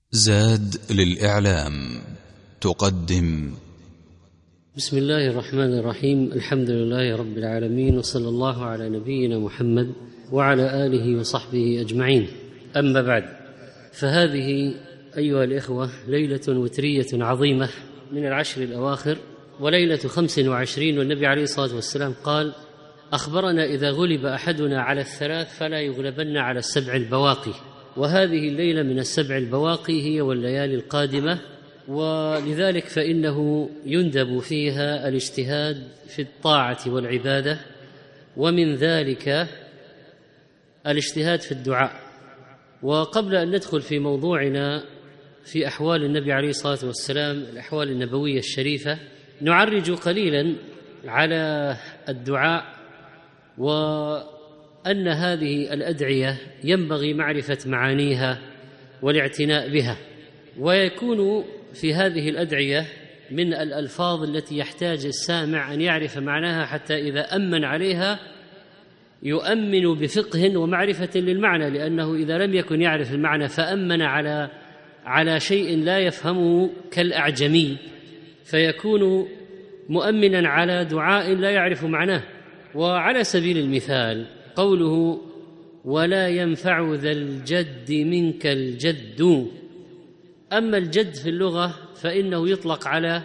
زاد للإعلام تقدم. بسم الله الرحمن الرحيم. الحمد لله رب العالمين، وصلى الله على نبينا محمد وعلى آله وصحبه أجمعين. أما بعد، فهذه أيها الإخوة ليلة وترية عظيمة من العشر الأواخر، وليلة 25، والنبي عليه الصلاة والسلام قال: أخبرنا إذا غلب أحدنا على الثلاث فلا يغلبن على السبع البواقي. وهذه الليلة من السبع البواقي هي والليالي القادمة، ولذلك فإنه يندب فيها الاجتهاد في الطاعة والعبادة، ومن ذلك الاجتهاد في الدعاء. وقبل أن ندخل في موضوعنا في أحوال النبي عليه الصلاة والسلام، الأحوال النبوية الشريفة، نعرج قليلا على الدعاء، وأن هذه الأدعية ينبغي معرفة معانيها والاعتناء بها. ويكون في هذه الأدعية من الألفاظ التي يحتاج السامع أن يعرف معناها، حتى إذا أمن عليها يؤمن بفقه ومعرفة للمعنى، لأنه إذا لم يكن يعرف المعنى فأمن على شيء لا يفهمه كالأعجمي، فيكون مؤمنا على دعاء لا يعرف معناه. وعلى سبيل المثال قوله: ولا ينفع ذا الجد منك الجد. أما الجد في اللغة فإنه يطلق على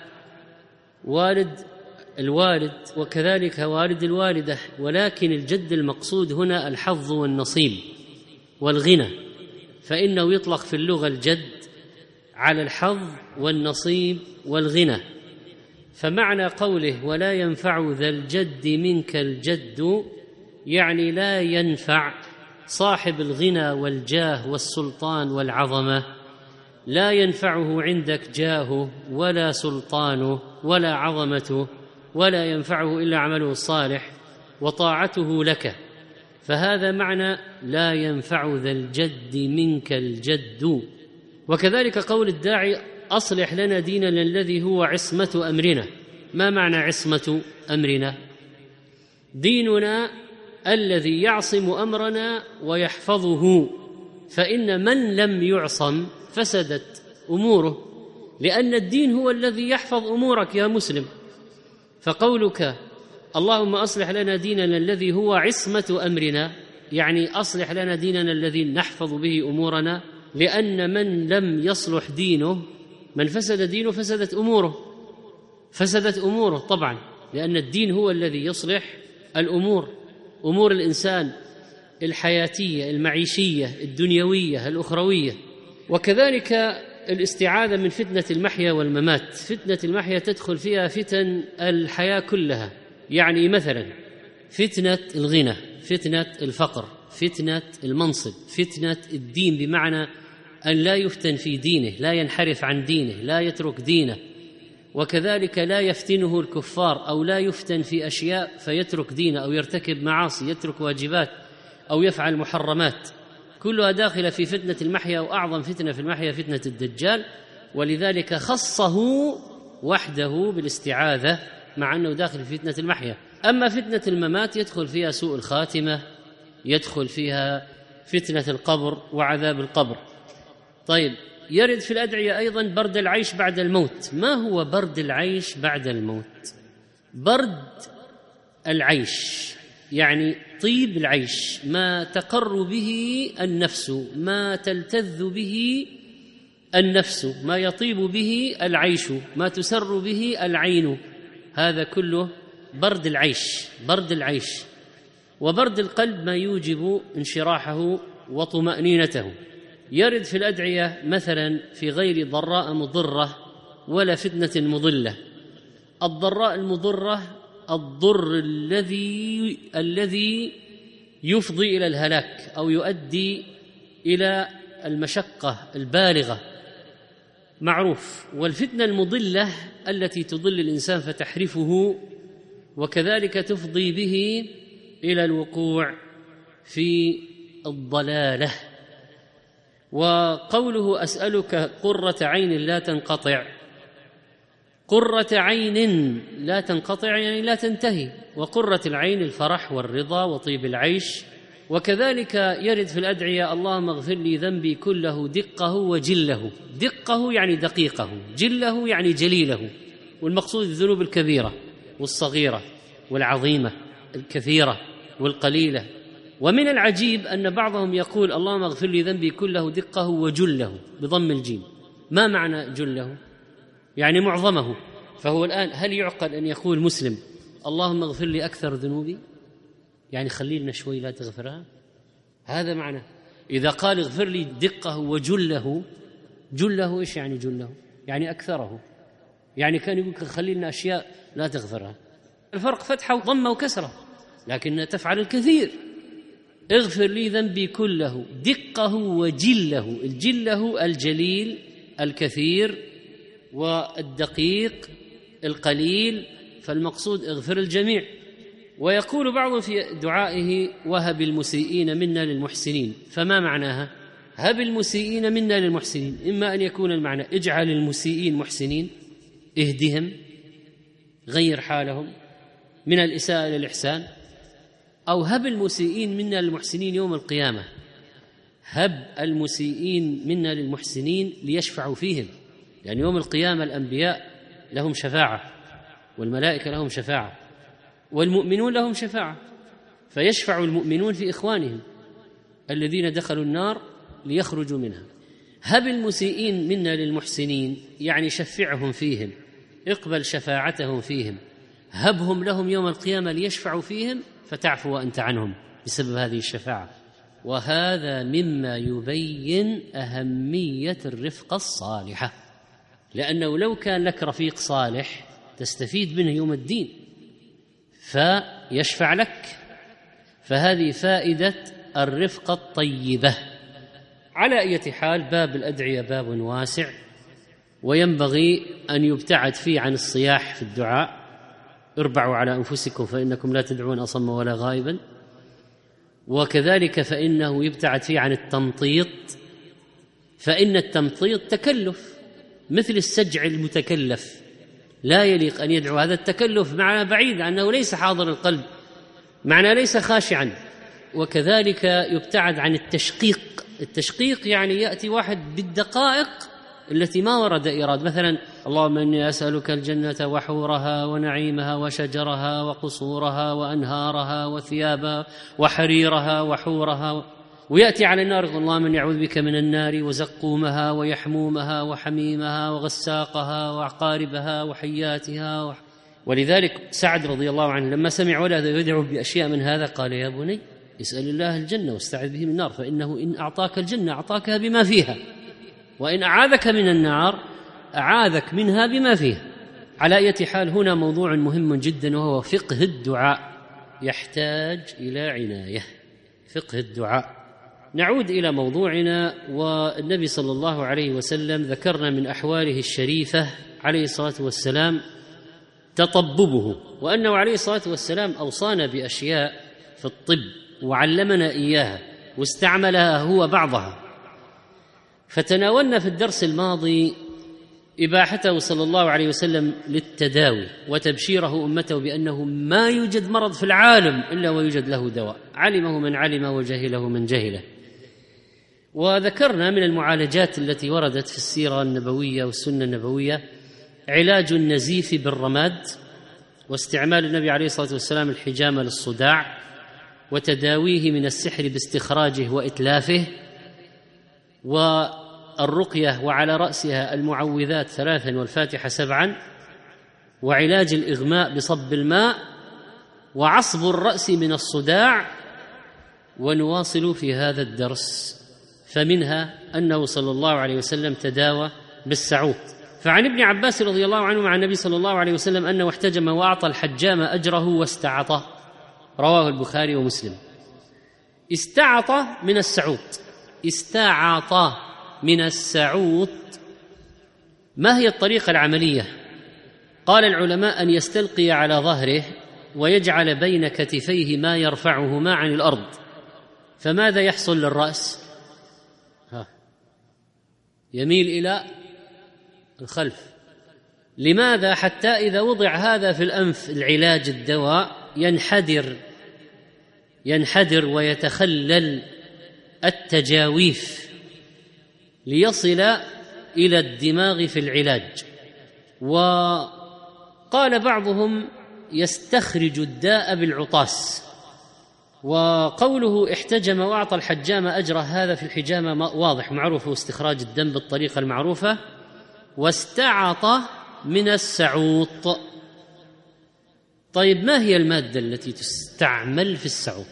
الوالد وكذلك والد الوالدة، ولكن الجد المقصود هنا الحظ والنصيب والغنى، فإنه يطلق في اللغة الجد على الحظ والنصيب والغنى. فمعنى قوله ولا ينفع ذا الجد منك الجد، يعني لا ينفع صاحب الغنى والجاه والسلطان والعظمة، لا ينفعه عندك جاهه ولا سلطانه ولا عظمته، ولا ينفعه إلا عمله الصالح وطاعته لك. فهذا معنى لا ينفع ذا الجد منك الجد. وكذلك قول الداعي: أصلح لنا ديننا الذي هو عصمة أمرنا. ما معنى عصمة أمرنا؟ ديننا الذي يعصم أمرنا ويحفظه، فإن من لم يعصم فسدت أموره، لأن الدين هو الذي يحفظ أمورك يا مسلم. فقولك اللهم أصلح لنا ديننا الذي هو عصمة أمرنا، يعني أصلح لنا ديننا الذي نحفظ به أمورنا، لأن من لم يصلح دينه، من فسد دينه فسدت أموره طبعا، لأن الدين هو الذي يصلح الأمور، أمور الإنسان الحياتية المعيشية الدنيوية الأخروية. وكذلك الاستعاذة من فتنة المحيا والممات. فتنة المحيا تدخل فيها فتن الحياة كلها، يعني مثلا فتنة الغنى، فتنة الفقر، فتنة المنصب، فتنة الدين، بمعنى أن لا يفتن في دينه، لا ينحرف عن دينه، لا يترك دينه. وكذلك لا يفتنه الكفار، أو لا يفتن في أشياء فيترك دينه، أو يرتكب معاصي، يترك واجبات، أو يفعل محرمات، كلها داخلة في فتنة المحيا. وأعظم فتنة في المحيا فتنة الدجال، ولذلك خصه وحده بالاستعاذة، مع أنه داخل في فتنة المحيا. أما فتنة الممات يدخل فيها سوء الخاتمة، يدخل فيها فتنة القبر وعذاب القبر. طيب، يرد في الأدعية أيضا برد العيش بعد الموت. ما هو برد العيش بعد الموت؟ برد العيش يعني طيب العيش، ما تقر به النفس، ما تلتذ به النفس، ما يطيب به العيش، ما تسر به العين، هذا كله برد العيش. برد العيش. وبرد القلب ما يوجب انشراحه وطمأنينته. يرد في الأدعية مثلا في غير ضراء مضرة ولا فتنة مضلة. الضراء المضرة الضر الذي يفضي إلى الهلاك أو يؤدي إلى المشقة البالغة، معروف. والفتنة المضلة التي تضل الإنسان فتحرفه، وكذلك تفضي به إلى الوقوع في الضلالة. وقوله أسألك قرة عين لا تنقطع، قرة عين لا تنقطع يعني لا تنتهي. وقرة العين الفرح والرضا وطيب العيش وكذلك يرد في الأدعية: اللهم اغفر لي ذنبي كله دقه وجله. دقه يعني دقيقه، جله يعني جليله، والمقصود الذنوب الكبيرة والصغيرة والعظيمة، الكثيرة والقليلة. ومن العجيب أن بعضهم يقول: اللهم اغفر لي ذنبي كله دقه وجله بضم الجيم. ما معنى جله؟ يعني معظمه. فهو الآن هل يعقل أن يقول مسلم: اللهم اغفر لي أكثر ذنوبي، يعني خلي لنا شوي لا تغفرها؟ هذا معنى. إذا قال اغفر لي دقه وجله، جله إيش يعني جله؟ يعني أكثره، يعني كان يقول خلي لنا أشياء لا تغفرها. الفرق فتحة وضمة وكسرة، لكنها تفعل الكثير. اغفر لي ذنبي كله دقه وجله. الجله الجليل الكثير، والدقيق القليل، فالمقصود اغفر الجميع. ويقول بعض في دعائه: وهب المسيئين منا للمحسنين. فما معناها؟ هب المسيئين منا للمحسنين، إما أن يكون المعنى اجعل المسيئين محسنين، اهدهم، غير حالهم من الإساءة إلى الإحسان، أو هب المسيئين منا للمحسنين يوم القيامة. هب المسيئين منا للمحسنين ليشفعوا فيهم، يعني يوم القيامة الأنبياء لهم شفاعة، والملائكة لهم شفاعة، والمؤمنون لهم شفاعة، فيشفع المؤمنون في إخوانهم الذين دخلوا النار ليخرجوا منها. هب المسيئين منا للمحسنين يعني شفعهم فيهم، اقبل شفاعتهم فيهم، هبهم لهم يوم القيامة ليشفعوا فيهم فتعفو أنت عنهم بسبب هذه الشفاعة. وهذا مما يبين أهمية الرفقة الصالحة، لأنه لو كان لك رفيق صالح تستفيد منه يوم الدين فيشفع لك، فهذه فائدة الرفقة الطيبة. على أي حال باب الأدعية باب واسع، وينبغي أن يبتعد فيه عن الصياح في الدعاء: اربعوا على أنفسكم فإنكم لا تدعون أصم ولا غائبا. وكذلك فإنه يبتعد فيه عن التمطيط، فإن التمطيط تكلف مثل السجع المتكلف، لا يليق أن يدعو. هذا التكلف معنى بعيد أنه ليس حاضر القلب، معنى ليس خاشعا. وكذلك يبتعد عن التشقيق. التشقيق يعني يأتي واحد بالدقائق التي ما ورد إيراد، مثلا اللهم إني أسألك الجنة وحورها ونعيمها وشجرها وقصورها وأنهارها وثيابها وحريرها وحورها، ويأتي على النار اللهم إني أعوذ بك من النار وزقومها ويحمومها وحميمها وغساقها وعقاربها وحياتها. ولذلك سعد رضي الله عنه لما سمع ولده يدعو بأشياء من هذا قال: يا بني اسأل الله الجنة واستعذ به من النار، فإنه إن أعطاك الجنة أعطاكها بما فيها، وإن أعاذك من النار أعاذك منها بما فيها. على أي حال هنا موضوع مهم جدا، وهو فقه الدعاء، يحتاج إلى عناية. فقه الدعاء. نعود إلى موضوعنا. والنبي صلى الله عليه وسلم ذكرنا من أحواله الشريفة عليه الصلاة والسلام تطببه، وأنه عليه الصلاة والسلام أوصانا بأشياء في الطب وعلمنا إياها واستعملها هو بعضها. فتناولنا في الدرس الماضي إباحته صلى الله عليه وسلم للتداوي، وتبشيره أمته بأنه ما يوجد مرض في العالم إلا ويوجد له دواء، علمه من علم وجهله من جهله. وذكرنا من المعالجات التي وردت في السيرة النبوية والسنة النبوية علاج النزيف بالرماد، واستعمال النبي عليه الصلاة والسلام الحجامة للصداع، وتداويه من السحر باستخراجه وإتلافه، والرقية وعلى رأسها المعوذات 3 والفاتحة 7، وعلاج الإغماء بصب الماء، وعصب الرأس من الصداع. ونواصل في هذا الدرس. فمنها أنه صلى الله عليه وسلم تداوى بالسعوط. فعن ابن عباس رضي الله عنه مع النبي صلى الله عليه وسلم أنه احتجم وأعطى الحجام أجره واستعطه، رواه البخاري ومسلم. استعط من السعوط، استعط من السعوط. ما هي الطريقة العملية؟ قال العلماء أن يستلقي على ظهره ويجعل بين كتفيه ما يرفعهما عن الأرض. فماذا يحصل للرأس؟ يميل إلى الخلف. لماذا؟ حتى إذا وضع هذا في الأنف العلاج الدواء ينحدر ينحدر ويتخلل التجاويف ليصل إلى الدماغ في العلاج. وقال بعضهم يستخرج الداء بالعطاس، وقوله احتجم وأعطى الحجام أجره هذا في الحجامة واضح معروف، واستخراج الدم بالطريقة المعروفة. واستعط من السعوط. طيب ما هي المادة التي تستعمل في السعوط؟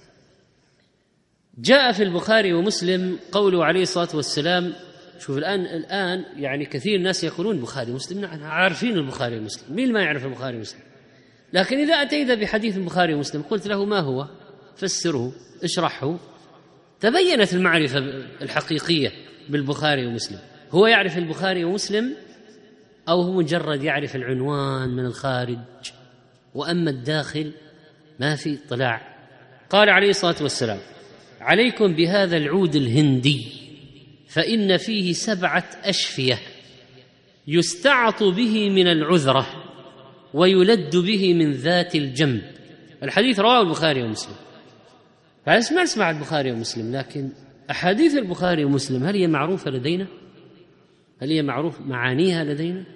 جاء في البخاري ومسلم قوله عليه الصلاة والسلام، شوف الآن يعني كثير ناس يقولون البخاري ومسلم، عارفين البخاري ومسلم، مين ما يعرف البخاري ومسلم؟ لكن إذا أتيت بحديث البخاري ومسلم قلت له ما هو، فسره، اشرحه، تبينت المعرفة الحقيقية بالبخاري ومسلم. هو يعرف البخاري ومسلم أو هو مجرد يعرف العنوان من الخارج، وأما الداخل ما في اطلاع. قال عليه الصلاة والسلام عليكم بهذا العود الهندي فإن فيه 7 أشفية يستعط به من العذرة ويلد به من ذات الجنب. الحديث رواه البخاري ومسلم، ما نسمع البخاري ومسلم، لكن أحاديث البخاري ومسلم هل هي معروفة لدينا؟ هل هي معروف معانيها لدينا؟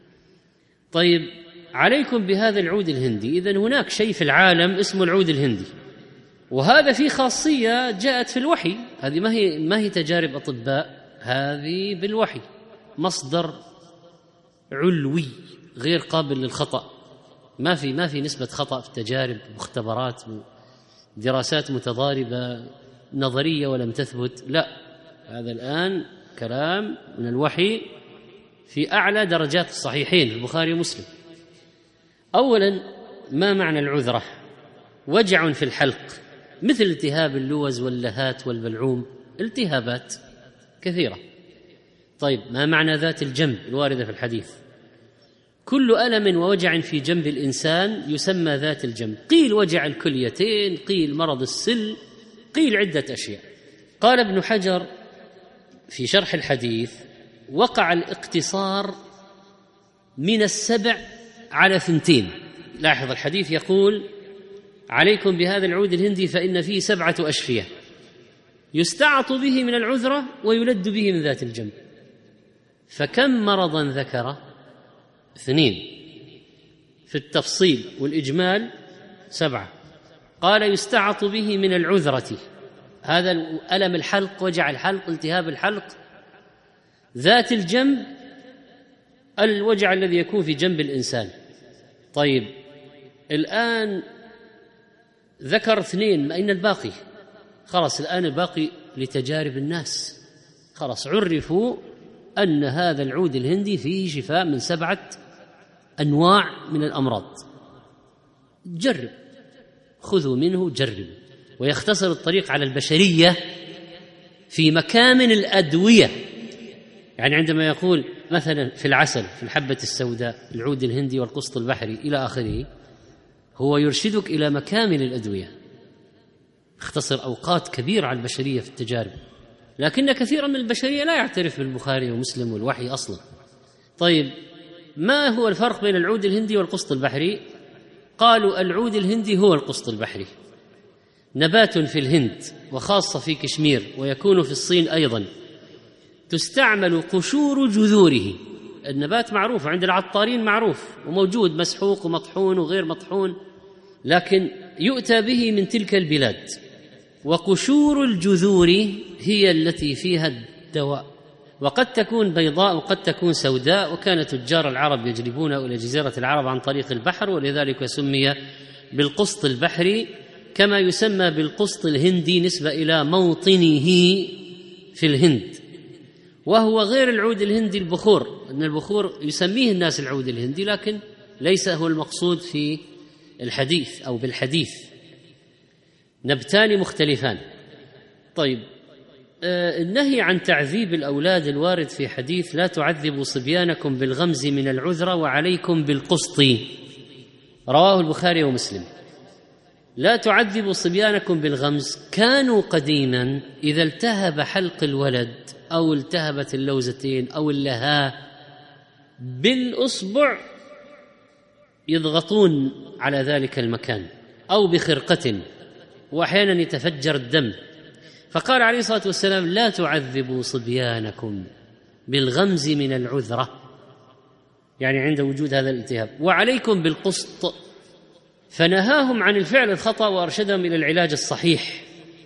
طيب عليكم بهذا العود الهندي، إذن هناك شيء في العالم اسمه العود الهندي، وهذا فيه خاصية جاءت في الوحي، هذه ما هي تجارب أطباء، هذه بالوحي، مصدر علوي غير قابل للخطأ، ما في نسبة خطأ في التجارب، مختبرات، دراسات متضاربة نظرية ولم تثبت، لا، هذا الآن كلام من الوحي في أعلى درجات الصحيحين البخاري ومسلم. أولا ما معنى العذرة؟ وجع في الحلق مثل التهاب اللوز واللهات والبلعوم، التهابات كثيرة. طيب ما معنى ذات الجنب الواردة في الحديث؟ كل ألم ووجع في جنب الإنسان يسمى ذات الجنب، قيل وجع الكليتين، قيل مرض السل، قيل عدة أشياء. قال ابن حجر في شرح الحديث وقع الاقتصار من 7 على 2. لاحظ الحديث يقول عليكم بهذا العود الهندي فإن فيه 7 أشفية يستعط به من العذرة ويلد به من ذات الجنب، فكم مرضا ذكر؟ 2 في التفصيل والإجمال 7. قال يستعط به من العذرة، هذا ألم الحلق، وجع الحلق، التهاب الحلق. ذات الجنب الوجع الذي يكون في جنب الإنسان. طيب الآن ذكر 2، أين الباقي؟ خلاص الآن الباقي لتجارب الناس، خلاص عرفوا أن هذا العود الهندي فيه شفاء من 7 أنواع من الأمراض. جرب، خذوا منه، جرب. ويختصر الطريق على البشرية في مكامن الأدوية، يعني عندما يقول مثلا في العسل، في الحبة السوداء، العود الهندي والقسط البحري إلى آخره، هو يرشدك إلى مكامن الأدوية، اختصر أوقات كبيرة على البشرية في التجارب، لكن كثيرا من البشرية لا يعترف بالبخاري ومسلم والوحي أصلا. طيب ما هو الفرق بين العود الهندي والقسط البحري؟ قالوا العود الهندي هو القسط البحري، نبات في الهند وخاصة في كشمير، ويكون في الصين أيضا، تستعمل قشور جذوره. النبات معروف عند العطارين، معروف وموجود، مسحوق ومطحون وغير مطحون، لكن يؤتى به من تلك البلاد، وقشور الجذور هي التي فيها الدواء، وقد تكون بيضاء وقد تكون سوداء. وكان تجار العرب يجلبونه إلى جزيرة العرب عن طريق البحر، ولذلك سمي بالقسط البحري، كما يسمى بالقسط الهندي نسبة إلى موطنه في الهند. وهو غير العود الهندي البخور، أن البخور يسميه الناس العود الهندي، لكن ليس هو المقصود في الحديث أو بالحديث، نبتان مختلفان. طيب النهي عن تعذيب الأولاد الوارد في حديث لا تعذبوا صبيانكم بالغمز من العذرة وعليكم بالقسط، رواه البخاري ومسلم. لا تعذبوا صبيانكم بالغمز، كانوا قديما إذا التهب حلق الولد أو التهبت اللوزتين أو اللهاء بالأصبع يضغطون على ذلك المكان، أو بخرقة وأحيانا يتفجر الدم. فقال عليه الصلاة والسلام: لا تعذبوا صبيانكم بالغمز من العذرة، يعني عند وجود هذا الالتهاب، وعليكم بالقسط، فنهاهم عن الفعل الخطأ وأرشدهم إلى العلاج الصحيح.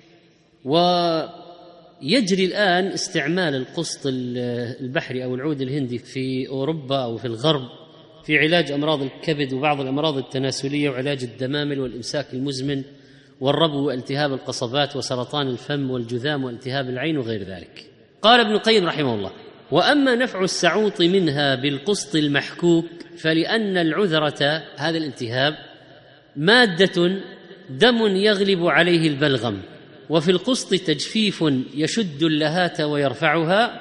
ويجري الآن استعمال القسط البحري أو العود الهندي في أوروبا أو في الغرب في علاج أمراض الكبد وبعض الأمراض التناسلية وعلاج الدمامل والإمساك المزمن والربو والتهاب القصبات وسرطان الفم والجذام والتهاب العين وغير ذلك. قال ابن القيم رحمه الله: وأما نفع السعوط منها بالقسط المحكوك فلأن العذرة، هذا الالتهاب، مادة دم يغلب عليه البلغم، وفي القسط تجفيف يشد اللهاة ويرفعها.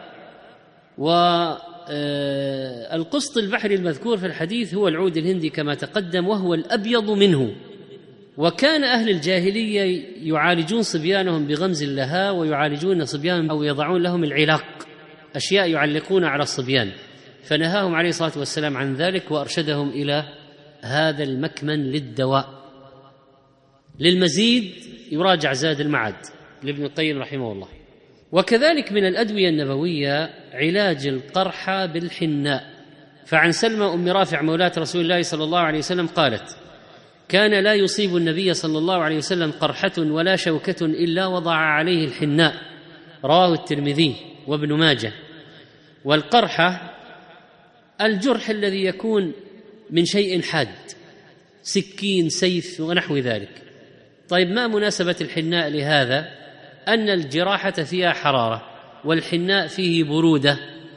والقسط البحري المذكور في الحديث هو العود الهندي كما تقدم، وهو الأبيض منه. وكان أهل الجاهلية يعالجون صبيانهم بغمز اللها، ويعالجون صبيانهم أو يضعون لهم العلاق، أشياء يعلقون على الصبيان، فنهاهم عليه الصلاة والسلام عن ذلك وأرشدهم إلى هذا المكمن للدواء. للمزيد يراجع زاد المعاد لابن القيم رحمه الله. وكذلك من الأدوية النبوية علاج القرحى بالحناء. فعن سلمى أم رافع مولاة رسول الله صلى الله عليه وسلم قالت: كان لا يصيب النبي صلى الله عليه وسلم قرحة ولا شوكة إلا وضع عليه الحناء، رواه الترمذي وابن ماجه. والقرحة الجرح الذي يكون من شيء حاد، سكين، سيف ونحو ذلك. طيب، ما مناسبة الحناء لهذا؟ أن الجراحة فيها حرارة والحناء فيه برودة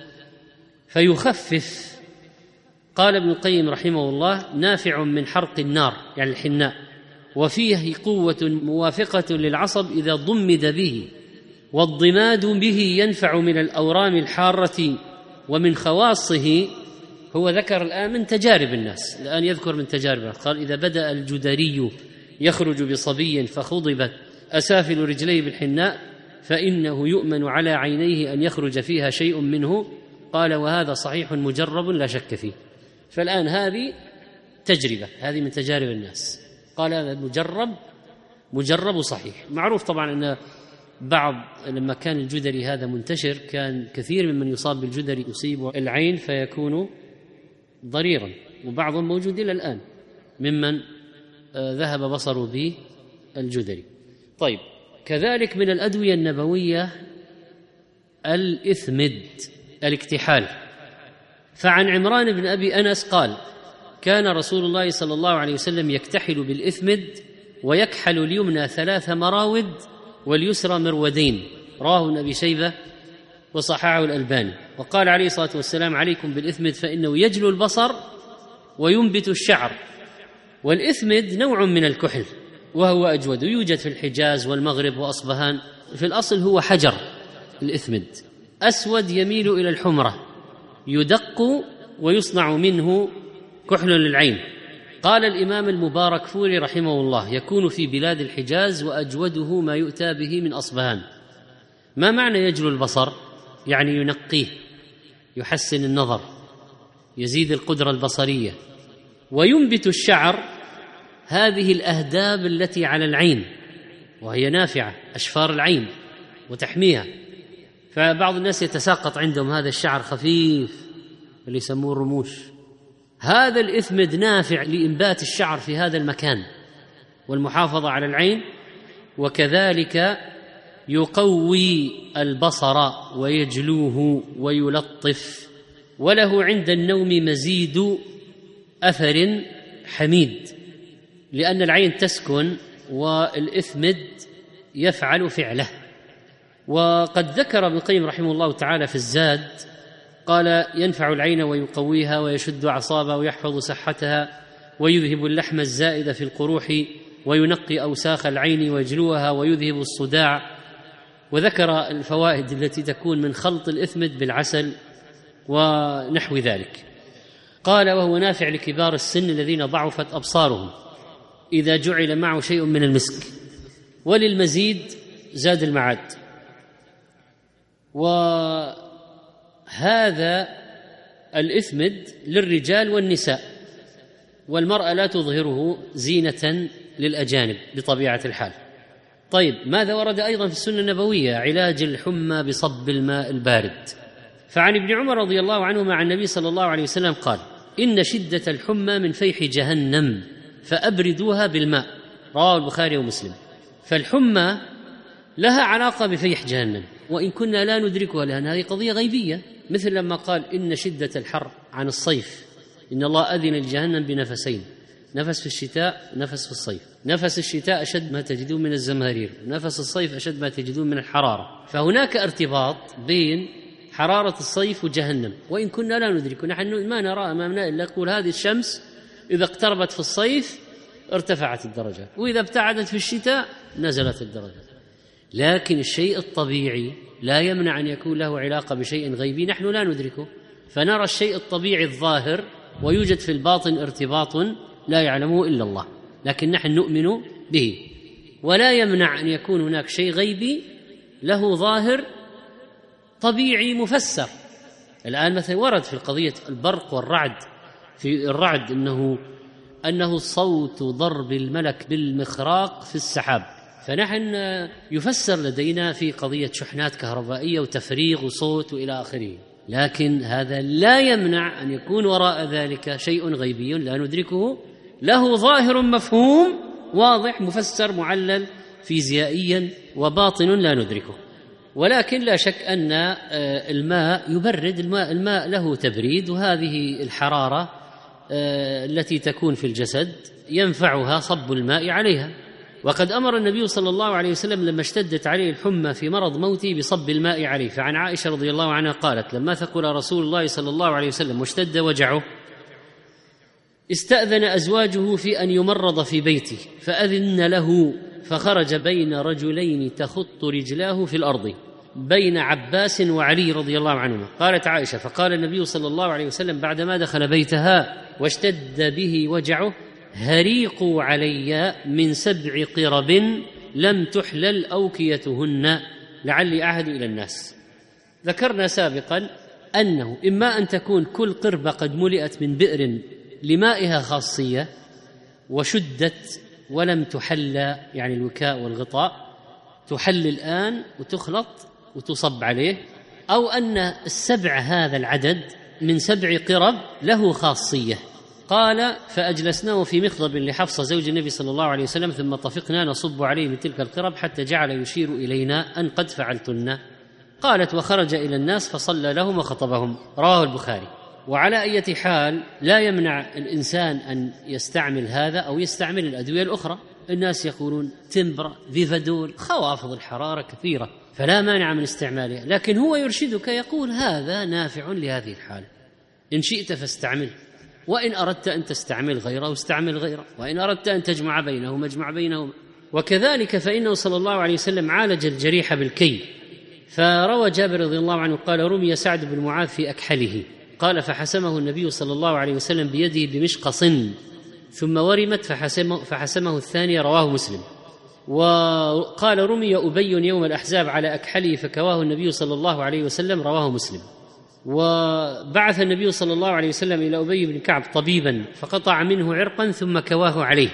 فيخفف. قال ابن القيم رحمه الله: نافع من حرق النار، يعني الحناء، وفيه قوة موافقة للعصب إذا ضمد به، والضماد به ينفع من الأورام الحارة. ومن خواصه، هو ذكر الآن من تجارب الناس، الآن يذكر من تجارب الناس. قال: إذا بدأ الجدري يخرج بصبي فخضبت أسافل رجليه بالحناء فإنه يؤمن على عينيه أن يخرج فيها شيء منه. قال: وهذا صحيح مجرب لا شك فيه. فالآن هذه تجربة، هذه من تجارب الناس. قال: هذا مجرب صحيح. معروف طبعا أن لما كان الجدري هذا منتشر، كان كثير ممن يصاب بالجدري يصيب العين فيكون ضريرا، وبعضهم موجود إلى الآن ممن ذهب بصره به الجدري. طيب، كذلك من الأدوية النبوية الإثمد، الاكتحال. فعن عمران بن أبي أنس قال: كان رسول الله صلى الله عليه وسلم يكتحل بالإثمد ويكحل اليمنى 3 مراود واليسرى مرودين، رواه ابن أبي شيبة وصححه الألباني. وقال عليه الصلاة والسلام: عليكم بالإثمد فإنه يجلو البصر وينبت الشعر. والإثمد نوع من الكحل وهو أجود، يوجد في الحجاز والمغرب وأصبهان. في الأصل هو حجر، الإثمد أسود يميل إلى الحمرة، يدق ويصنع منه كحل للعين. قال الإمام المبارك فوري رحمه الله: يكون في بلاد الحجاز، وأجوده ما يؤتى به من أصبهان. ما معنى يجلو البصر؟ يعني ينقيه، يحسن النظر، يزيد القدرة البصرية. وينبت الشعر، هذه الأهداب التي على العين وهي نافعة، أشفار العين وتحميها. فبعض الناس يتساقط عندهم هذا الشعر خفيف اللي يسموه الرموش. هذا الإثمد نافع لإنبات الشعر في هذا المكان والمحافظة على العين، وكذلك يقوي البصر ويجلوه ويلطف. وله عند النوم مزيد أثر حميد، لأن العين تسكن والإثمد يفعل فعله. وقد ذكر ابن القيم رحمه الله تعالى في الزاد، قال: ينفع العين ويقويها ويشد أعصابها ويحفظ صحتها ويذهب اللحم الزائد في القروح وينقي أوساخ العين ويجلوها ويذهب الصداع. وذكر الفوائد التي تكون من خلط الإثمد بالعسل ونحو ذلك. قال: وهو نافع لكبار السن الذين ضعفت أبصارهم إذا جعل معه شيء من المسك. وللمزيد زاد المعاد. وهذا الإثمد للرجال والنساء، والمرأة لا تظهره زينة للأجانب بطبيعة الحال. طيب، ماذا ورد أيضا في السنة النبوية؟ علاج الحمى بصب الماء البارد. فعن ابن عمر رضي الله عنهما عن النبي صلى الله عليه وسلم قال: إن شدة الحمى من فيح جهنم فأبردوها بالماء. رواه البخاري ومسلم. فالحمى لها علاقة بفيح جهنم، وإن كنا لا ندركها لأن هذه قضية غيبية، مثل لما قال: إن شدة الحر عن الصيف، إن الله أذن لجهنم بنفسين، نفس في الشتاء، نفس في الصيف. نفس الشتاء أشد ما تجدون من الزمهرير، نفس الصيف أشد ما تجدون من الحرارة. فهناك ارتباط بين حرارة الصيف وجهنم، وإن كنا لا ندرك. نحن ما نرى أمامنا إلا نقول هذه الشمس إذا اقتربت في الصيف ارتفعت الدرجات، وإذا ابتعدت في الشتاء نزلت الدرجات. لكن الشيء الطبيعي لا يمنع أن يكون له علاقة بشيء غيبي نحن لا ندركه، فنرى الشيء الطبيعي الظاهر، ويوجد في الباطن ارتباط لا يعلمه إلا الله، لكن نحن نؤمن به. ولا يمنع أن يكون هناك شيء غيبي له ظاهر طبيعي مفسر. الآن مثلا ورد في القضية البرق والرعد، في الرعد أنه صوت ضرب الملك بالمخراق في السحاب، فنحن يفسر لدينا في قضية شحنات كهربائية وتفريغ وصوت وإلى آخره، لكن هذا لا يمنع أن يكون وراء ذلك شيء غيبي لا ندركه، له ظاهر مفهوم واضح مفسر معلل فيزيائيا، وباطن لا ندركه. ولكن لا شك أن الماء يبرد، الماء له تبريد، وهذه الحرارة التي تكون في الجسد ينفعها صب الماء عليها. وقد أمر النبي صلى الله عليه وسلم لما اشتدت عليه الحمى في مرض موته بصب الماء عليه. فعن عائشة رضي الله عنها قالت: لما ثقل رسول الله صلى الله عليه وسلم واشتد وجعه استأذن أزواجه في أن يمرض في بيته، فأذن له، فخرج بين رجلين تخط رجلاه في الأرض، بين عباس وعلي رضي الله عنهما. قالت عائشة: فقال النبي صلى الله عليه وسلم بعدما دخل بيتها واشتد به وجعه: هريقوا علي من 7 قرب لم تحلل أوكيتهن لعلي أعهد إلى الناس. ذكرنا سابقا أنه إما أن تكون كل قربة قد ملئت من بئر لمائها خاصية وشدت ولم تحل، يعني الوكاء والغطاء تحل الآن وتخلط وتصب عليه، أو أن 7 هذا العدد من 7 قرب له خاصية. قال: فأجلسناه في مخضب لحفصة زوج النبي صلى الله عليه وسلم، ثم طفقنا نصب عليه من تلك القرب حتى جعل يشير إلينا أن قد فعلتن. قالت: وخرج إلى الناس فصلى لهم وخطبهم. رواه البخاري. وعلى أي حال لا يمنع الإنسان أن يستعمل هذا أو يستعمل الأدوية الأخرى. الناس يقولون تمبرا، فيفادول، خوافض الحرارة كثيرة، فلا مانع من استعمالها، لكن هو يرشدك يقول هذا نافع لهذه الحالة، إن شئت فاستعمل، وإن أردت أن تستعمل غيره استعمل غيره، وإن أردت أن تجمع بينهما اجمع بينهما. وكذلك فإنه صلى الله عليه وسلم عالج الجريح بالكي. فروى جابر رضي الله عنه قال: رمي سعد بن معاذ في أكحله، قال: فحسمه النبي صلى الله عليه وسلم بيده بمشقص، ثم ورمت فحسمه الثانية. رواه مسلم. وقال: رمي أبي يوم الأحزاب على أكحله فكواه النبي صلى الله عليه وسلم. رواه مسلم. وبعث النبي صلى الله عليه وسلم إلى أبي بن كعب طبيبا فقطع منه عرقا ثم كواه عليه.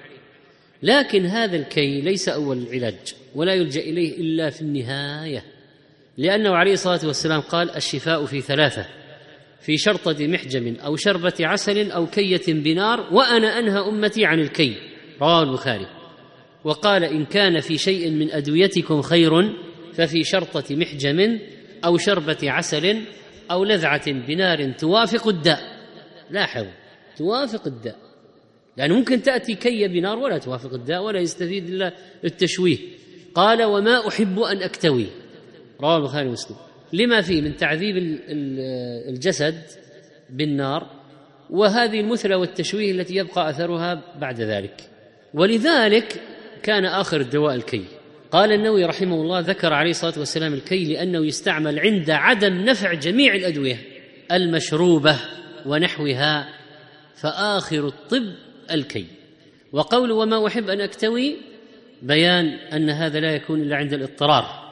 لكن هذا الكي ليس أول العلاج، ولا يلجأ إليه إلا في النهاية، لأنه عليه الصلاة والسلام قال: الشفاء في 3: في شرطة محجم أو شربة عسل أو كية بنار، وأنا أنهى أمتي عن الكي. رواه البخاري. وقال: إن كان في شيء من أدويتكم خير ففي شرطة محجم أو شربة عسل أو لذعة بنار توافق الداء. لاحظ، توافق الداء، لأنه ممكن تأتي كي بنار ولا توافق الداء ولا يستفيد إلا التشويه. قال: وما أحب أن أكتوي. رواه البخاري ومسلم. لما فيه من تعذيب الجسد بالنار، وهذه المثلة والتشويه التي يبقى أثرها بعد ذلك. ولذلك كان آخر الدواء الكي. قال النووي رحمه الله: ذكر عليه الصلاة والسلام الكي لأنه يستعمل عند عدم نفع جميع الأدوية المشروبة ونحوها، فآخر الطب الكي. وقول وما أحب أن أكتوي بيان أن هذا لا يكون إلا عند الاضطرار.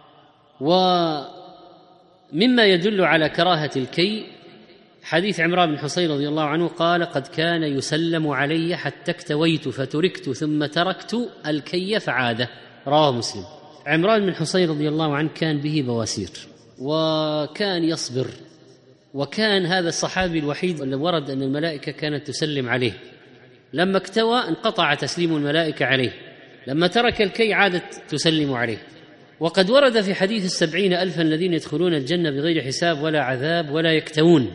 ومما يدل على كراهة الكي حديث عمران بن حصين رضي الله عنه قال: قد كان يسلم علي حتى اكتويت فتركت ثم تركت الكي فعاده. رواه مسلم. عمران بن حصين رضي الله عنه كان به بواسير وكان يصبر، وكان هذا الصحابي الوحيد اللي ورد أن الملائكة كانت تسلم عليه. لما اكتوى انقطع تسليم الملائكة عليه، لما ترك الكي عادت تسلم عليه. وقد ورد في حديث 70,000 الذين يدخلون الجنة بغير حساب ولا عذاب ولا يكتوون.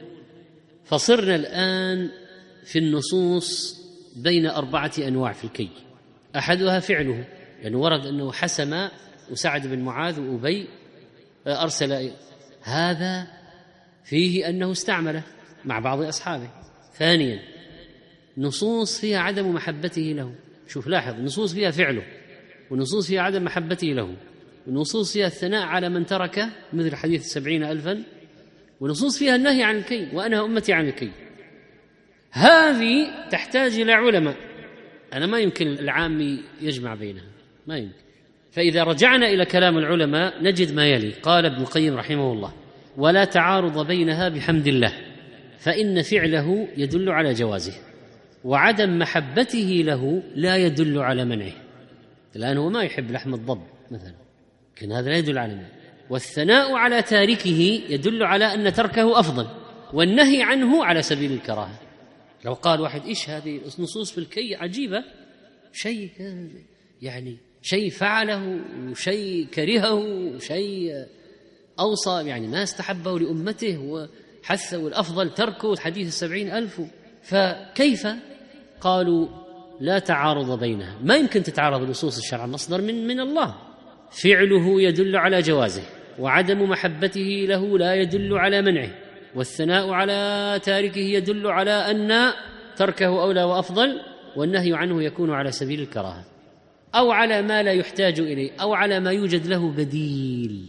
فصرنا الآن في النصوص بين 4 أنواع في الكي. أحدها فعله، لأنه ورد أنه حسم وسعد بن معاذ وأبي أرسل، هذا فيه أنه استعمله مع بعض أصحابه. ثانيا نصوص فيها عدم محبته له، شوف لاحظ، نصوص فيها فعله، ونصوص فيها عدم محبته له، ونصوص فيها الثناء على من تركه مثل حديث 70,000، ونصوص فيها النهي عن الكي وأنهى أمتي عن الكي. هذه تحتاج إلى علماء، أنا ما يمكن العام يجمع بينها، ما يمكن. فإذا رجعنا إلى كلام العلماء نجد ما يلي. قال ابن القيم رحمه الله: ولا تعارض بينها بحمد الله، فإن فعله يدل على جوازه، وعدم محبته له لا يدل على منعه، لأنه ما يحب لحم الضب مثلا، لكن هذا لا يدل على منعه. والثناء على تاركه يدل على أن تركه أفضل، والنهي عنه على سبيل الكراهة. لو قال واحد: إيش هذه النصوص في الكي عجيبة، شيء يعني شيء فعله وشيء كرهه وشيء أوصى يعني ما استحبه لأمته وحثه، والأفضل تركه، حديث 70,000، فكيف؟ قالوا: لا تعارض بينها، ما يمكن تتعارض نصوص الشرع، مصدر من الله. فعله يدل على جوازه، وعدم محبته له لا يدل على منعه، والثناء على تاركه يدل على أن تركه أولى وأفضل، والنهي عنه يكون على سبيل الكراهة، أو على ما لا يحتاج إليه، أو على ما يوجد له بديل،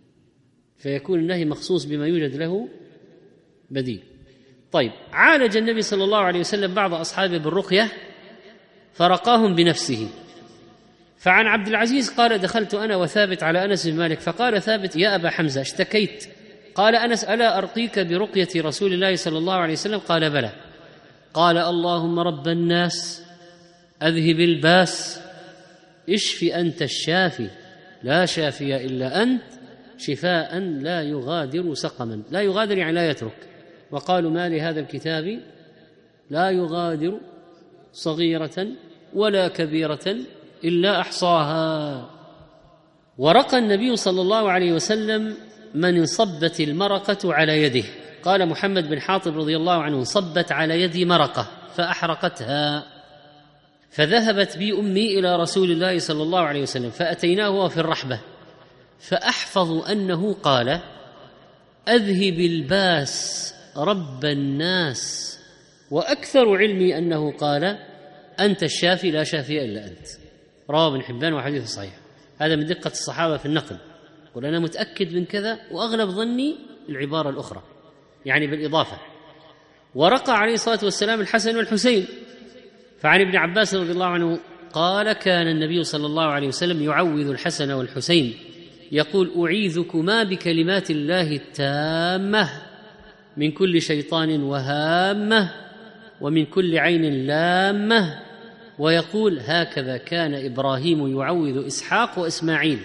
فيكون النهي مخصوص بما يوجد له بديل. طيب، عالج النبي صلى الله عليه وسلم بعض أصحابه بالرقية فرقاهم بنفسه. فعن عبد العزيز قال: دخلت أنا وثابت على أنس بن مالك، فقال ثابت: يا أبا حمزة، اشتكيت. قال أنس: ألا أرقيك برقية رسول الله صلى الله عليه وسلم؟ قال: بلى. قال: اللهم رب الناس أذهب الباس، اشف أنت الشافي، لا شافي إلا أنت، شفاء لا يغادر سقما. لا يغادر يعني لا يترك. وقالوا: ما لهذا الكتاب لا يغادر صغيرة ولا كبيرة إلا أحصاها. ورقى النبي صلى الله عليه وسلم من انصبت المرقة على يده. قال محمد بن حاطب رضي الله عنه: صبت على يدي مرقة فأحرقتها، فذهبت بي أمي إلى رسول الله صلى الله عليه وسلم، فأتيناه وهو في الرحبة، فأحفظ أنه قال: أذهب الباس رب الناس، وأكثر علمي أنه قال: أنت الشافي لا شافي إلا أنت. رواه ابن حبان وحديث صحيح. هذا من دقة الصحابة في النقل، قل أنا متأكد من كذا، وأغلب ظني العبارة الأخرى يعني بالإضافة. ورقى عليه الصلاة والسلام الحسن والحسين. فعن ابن عباس رضي الله عنه قال: كان النبي صلى الله عليه وسلم يعوذ الحسن والحسين يقول: أعيذكما بكلمات الله التامة من كل شيطان وهامة ومن كل عين لامة. ويقول: هكذا كان إبراهيم يعوذ إسحاق وإسماعيل،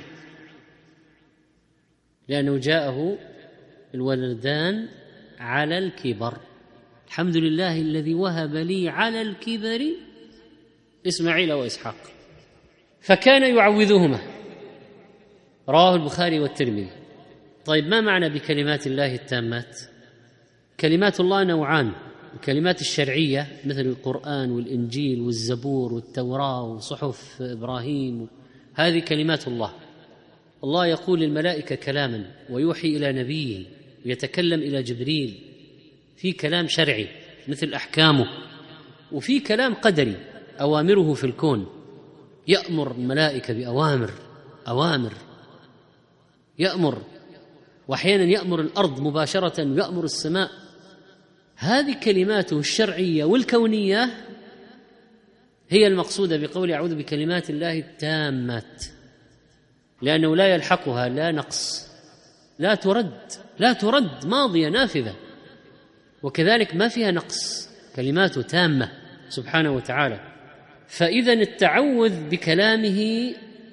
لأنه جاءه الولدان على الكبر. الحمد لله الذي وهب لي على الكبر إسماعيل وإسحاق. فكان يعوذهما. رواه البخاري والترمذي. طيب، ما معنى بكلمات الله التامات؟ كلمات الله نوعان: الكلمات الشرعية مثل القرآن والإنجيل والزبور والتوراة وصحف إبراهيم، هذه كلمات الله. الله يقول للملائكة كلاما، ويوحي إلى نبيه، ويتكلم إلى جبريل، في كلام شرعي مثل أحكامه، وفي كلام قدري أوامره في الكون، يأمر الملائكة بأوامر يأمر، وأحيانا يأمر الأرض مباشرة ويأمر السماء. هذه كلماته الشرعية والكونية هي المقصودة بقول أعوذ بكلمات الله التامات، لأنه لا يلحقها لا نقص، لا ترد، ماضية نافذة، وكذلك ما فيها نقص، كلماته تامة سبحانه وتعالى. فإذا التعوذ بكلامه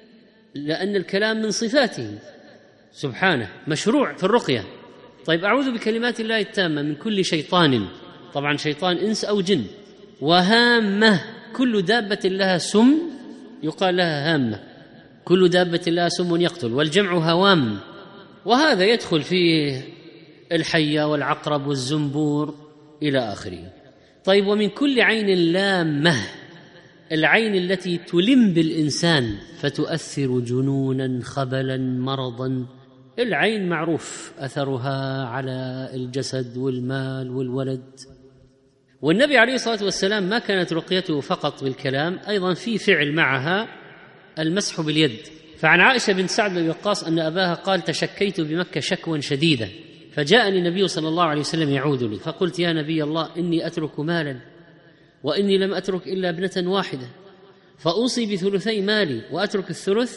لأن الكلام من صفاته سبحانه مشروع في الرقية. طيب أعوذ بكلمات الله التامة من كل شيطان، طبعا شيطان إنس أو جن، وهامة، كل دابة لها سم يقال لها هامة، كل دابة لها سم يقتل، والجمع هوام، وهذا يدخل فيه الحية والعقرب والزنبور إلى آخره. طيب ومن كل عين لامة، العين التي تلم بالإنسان فتؤثر جنونا خبلا مرضا، العين معروف أثرها على الجسد والمال والولد. والنبي عليه الصلاة والسلام ما كانت رقيته فقط بالكلام، أيضا في فعل معها المسح باليد. فعن عائشة بنت سعد بن وقاص أن أباها قال: تشكيت بمكة شكوا شديدا، فجاءني النبي صلى الله عليه وسلم يعودني، فقلت: يا نبي الله، إني أترك مالا وإني لم أترك إلا ابنة واحدة، فأوصي بثلثي مالي وأترك الثلث؟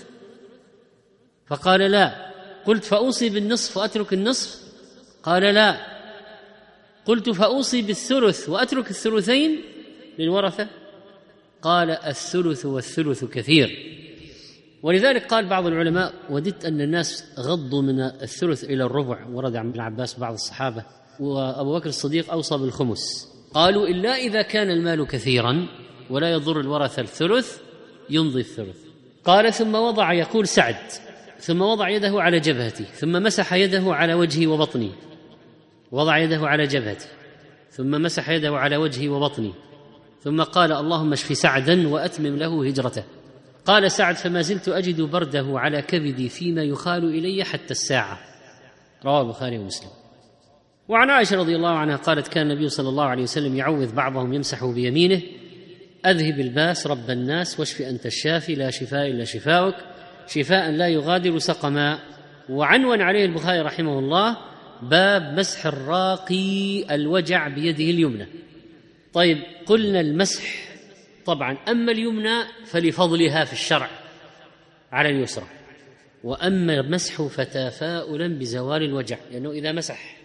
فقال: لا. قلت: فأوصي بالنصف وأترك النصف؟ قال: لا. قلت: فأوصي بالثلث وأترك الثلثين للورثة؟ قال: الثلث والثلث كثير. ولذلك قال بعض العلماء: وددت أن الناس غضوا من الثلث إلى الربع. ورد عن ابن عباس بعض الصحابة، وأبو بكر الصديق أوصى بالخمس. قالوا: إلا إذا كان المال كثيرا ولا يضر الورثة الثلث يمضي الثلث. قال: ثم وضع، يقول سعد، ثم وضع يده على جبهتي، ثم مسح يده على وجهي وبطني، وضع يده على جبهتي ثم مسح يده على وجهي وبطني، ثم قال: اللهم اشف سعدا وأتمم له هجرته. قال سعد: فما زلت أجد برده على كبدي فيما يخال إلي حتى الساعة. رواه البخاري ومسلم. وعن عائشة رضي الله عنها قالت: كان النبي صلى الله عليه وسلم يعوذ بعضهم يمسح بيمينه: أذهب الباس رب الناس واشف أنت الشافي لا شفاء إلا شفاؤك شفاء لا يغادر سقما. وعنون عليه البخاري رحمه الله باب مسح الراقي الوجع بيده اليمنى. طيب، قلنا المسح طبعا أما اليمنى فلفضلها في الشرع على اليسرى، وأما المسح فتفاؤلا بزوال الوجع، لأنه إذا مسح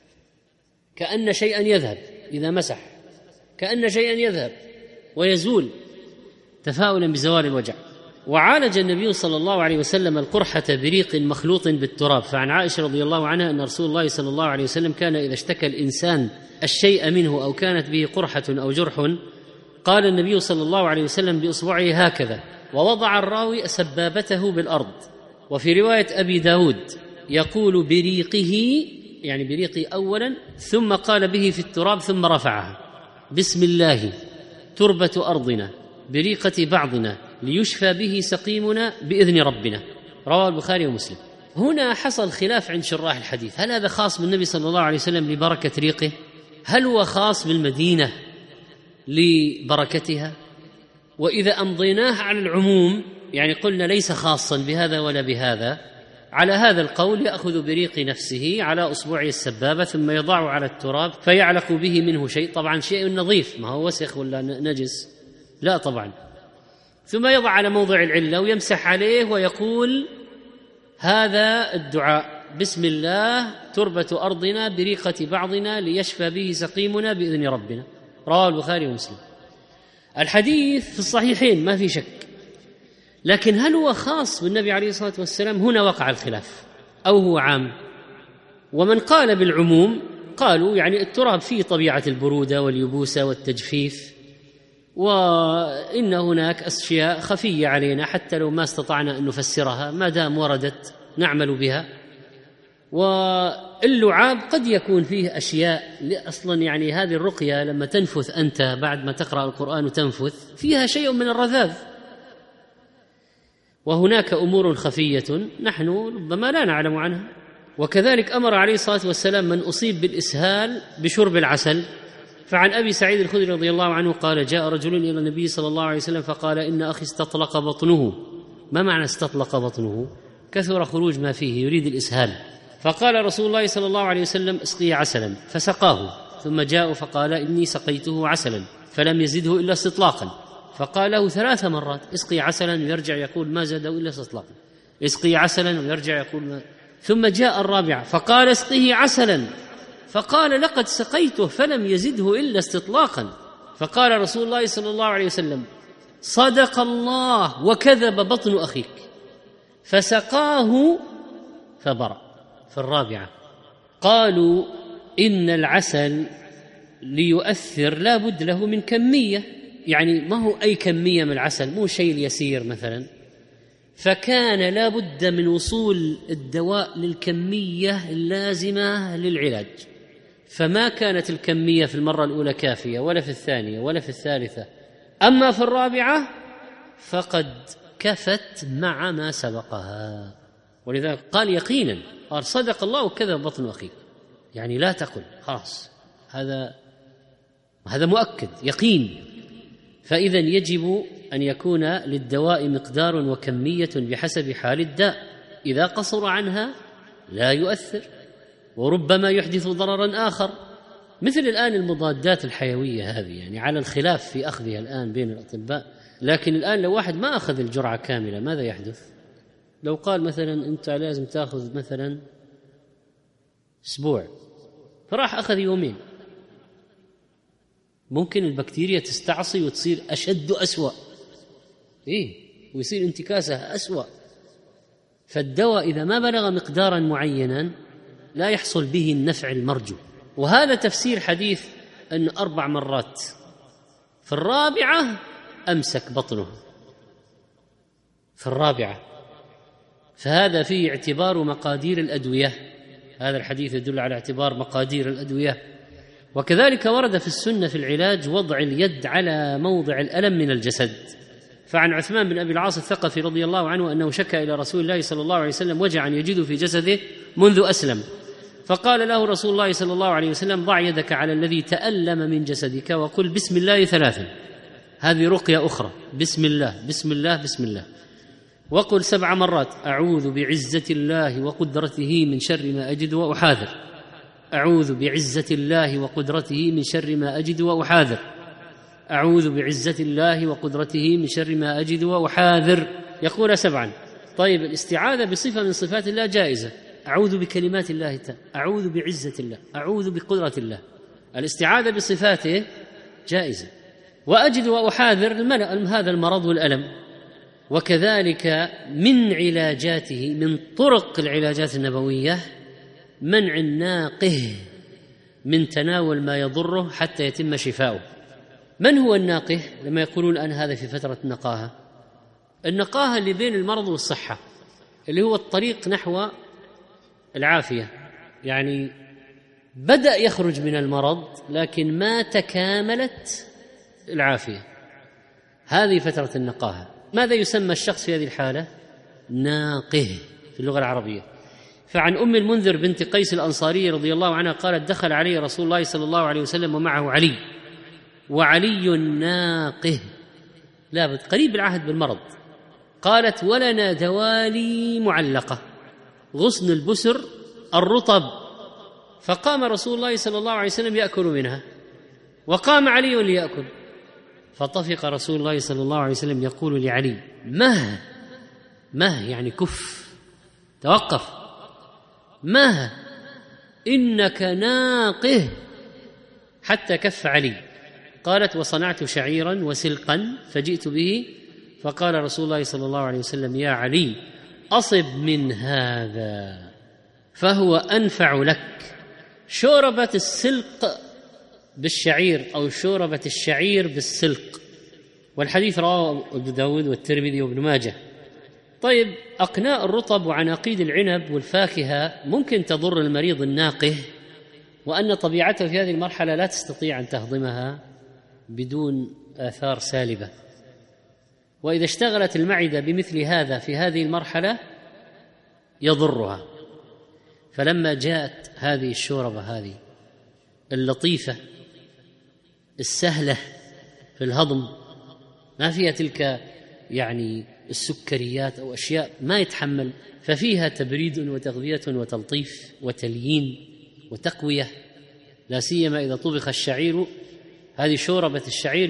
كأن شيئا يذهب، إذا مسح كأن شيئا يذهب ويزول، تفاؤلا بزوال الوجع. وعالج النبي صلى الله عليه وسلم القرحة بريق مخلوط بالتراب. فعن عائشة رضي الله عنها أن رسول الله صلى الله عليه وسلم كان إذا اشتكى الإنسان الشيء منه أو كانت به قرحة أو جرح قال النبي صلى الله عليه وسلم بإصبعه هكذا، ووضع الراوي سبابته بالأرض. وفي رواية أبي داود يقول بريقه، يعني بريقه أولا، ثم قال به في التراب ثم رفعها: بسم الله تربة أرضنا بريقة بعضنا ليشفى به سقيمنا بإذن ربنا. رواه البخاري ومسلم. هنا حصل خلاف عند شراح الحديث، هل هذا خاص بالنبي صلى الله عليه وسلم لبركة ريقه؟ هل هو خاص بالمدينة لبركتها؟ وإذا أمضيناه على العموم، يعني قلنا ليس خاصا بهذا ولا بهذا، على هذا القول يأخذ بريق نفسه على أصبعه السبابة ثم يضعه على التراب فيعلق به منه شيء، طبعا شيء نظيف، ما هو وسخ ولا نجس، لا طبعا، ثم يضع على موضع العلة ويمسح عليه ويقول هذا الدعاء: بسم الله تربة أرضنا بريقة بعضنا ليشفى به سقيمنا بإذن ربنا. رواه البخاري ومسلم. الحديث في الصحيحين ما في شك، لكن هل هو خاص بالنبي عليه الصلاة والسلام؟ هنا وقع الخلاف، أو هو عام؟ ومن قال بالعموم قالوا يعني التراب فيه طبيعة البرودة واليبوسة والتجفيف، وإن هناك أشياء خفية علينا حتى لو ما استطعنا أن نفسرها، ما دام وردت نعمل بها. واللعاب قد يكون فيه أشياء أصلا، يعني هذه الرقية لما تنفث أنت بعد ما تقرأ القرآن وتنفث فيها شيء من الرذاذ، وهناك أمور خفية نحن ربما لا نعلم عنها. وكذلك أمر عليه الصلاة والسلام من أصيب بالإسهال بشرب العسل. فعن أبي سعيد الخدري رضي الله عنه قال: جاء رجل إلى النبي صلى الله عليه وسلم فقال: إن أخي استطلق بطنه. ما معنى استطلق بطنه؟ كثر خروج ما فيه، يريد الإسهال. فقال رسول الله صلى الله عليه وسلم: اسقي عسلا، فسقاه. ثم جاء فقال: إني سقيته عسلا، فلم يزده إلا استطلاقا. فقال له 3 مرات: اسقي عسلا، ويرجع يقول ما زاده إلا استطلاقا، اسقي عسلا، ويرجع يقول ما. ثم جاء الرابعة فقال: اسقه عسلا، فقال: لقد سقيته فلم يزده إلا استطلاقا. فقال رسول الله صلى الله عليه وسلم: صدق الله وكذب بطن أخيك. فسقاه فبرأ. في الرابعة قالوا إن العسل ليؤثر لا بد له من كمية، يعني ما هو أي كمية من العسل، مو شيء اليسير مثلا، فكان لا بد من وصول الدواء للكمية اللازمة للعلاج، فما كانت الكمية في المرة الأولى كافية ولا في الثانية ولا في الثالثة، أما في الرابعة فقد كفت مع ما سبقها. ولذلك قال يقينا، قال صدق الله وكذب بطن أخيك، يعني لا تقل خلاص، هذا مؤكد يقين. فإذا يجب أن يكون للدواء مقدار وكمية بحسب حال الداء، إذا قصر عنها لا يؤثر وربما يحدث ضررا آخر، مثل الآن المضادات الحيوية هذه، يعني على الخلاف في أخذها الآن بين الأطباء، لكن الآن لو واحد ما أخذ الجرعة كاملة ماذا يحدث؟ لو قال مثلا أنت لازم تأخذ مثلا أسبوع، فراح أخذ يومين، ممكن البكتيريا تستعصي وتصير أشد أسوأ، ويصير انتكاسها أسوأ. فالدواء إذا ما بلغ مقدارا معينا لا يحصل به النفع المرجو. وهذا تفسير حديث أن 4 مرات، في الرابعة أمسك بطنه، في الرابعة، فهذا فيه اعتبار مقادير الأدوية، هذا الحديث يدل على اعتبار مقادير الأدوية. وكذلك ورد في السنة في العلاج وضع اليد على موضع الألم من الجسد، فعن عثمان بن أبي العاص الثقفي رضي الله عنه أنه شكى إلى رسول الله صلى الله عليه وسلم وجعا يجد في جسده منذ أسلم، فقال له رسول الله صلى الله عليه وسلم ضع يدك على الذي تألم من جسدك وقل بسم الله 3، هذه رقية أخرى، بسم الله بسم الله بسم الله، وقل 7 مرات أعوذ بعزة الله وقدرته من شر ما أجد وأحاذر، أعوذ بعزة الله وقدرته من شر ما أجد وأحاذر، أعوذ بعزة الله وقدرته من شر ما أجد وأحاذر، يقول 7. طيب الاستعاذة بصفة من صفات الله جائزة، أعوذ بكلمات الله تعالى، أعوذ بعزة الله، أعوذ بقدرة الله، الاستعاذة بصفاته جائزة. وأجد وأحاذر هذا المرض والألم. وكذلك من علاجاته، من طرق العلاجات النبوية، منع الناقه من تناول ما يضره حتى يتم شفاؤه. من هو الناقه؟ لما يقولون أن هذا في فترة النقاهة، النقاهة اللي بين المرض والصحة، اللي هو الطريق نحو العافية، يعني بدأ يخرج من المرض لكن ما تكاملت العافية، هذه فترة النقاهة. ماذا يسمى الشخص في هذه الحالة؟ ناقه في اللغة العربية. فعن أم المنذر بنت قيس الأنصارية رضي الله عنها قالت دخل علي رسول الله صلى الله عليه وسلم ومعه علي، وعلي ناقه، لابد قريب العهد بالمرض. قالت ولنا دوالي معلقة، غصن البسر الرطب، فقام رسول الله صلى الله عليه وسلم يأكل منها، وقام علي ليأكل، فطفق رسول الله صلى الله عليه وسلم يقول لعلي مه يعني كف، توقف، مه إنك ناقه، حتى كف علي. قالت وصنعت شعيرا وسلقا فجئت به، فقال رسول الله صلى الله عليه وسلم يا علي أصب من هذا فهو أنفع لك، شوربة السلق بالشعير أو شوربة الشعير بالسلق. والحديث رواه أبو داود والترمذي وابن ماجه. طيب أقناء الرطب وعناقيد العنب والفاكهة ممكن تضر المريض الناقه، وأن طبيعته في هذه المرحلة لا تستطيع أن تهضمها بدون آثار سالبة، وإذا اشتغلت المعدة بمثل هذا في هذه المرحلة يضرها. فلما جاءت هذه الشوربة هذه اللطيفة السهلة في الهضم، ما فيها تلك يعني السكريات أو أشياء ما يتحمل، ففيها تبريد وتغذية وتلطيف وتليين وتقوية، لا سيما إذا طبخ الشعير، هذه شوربة الشعير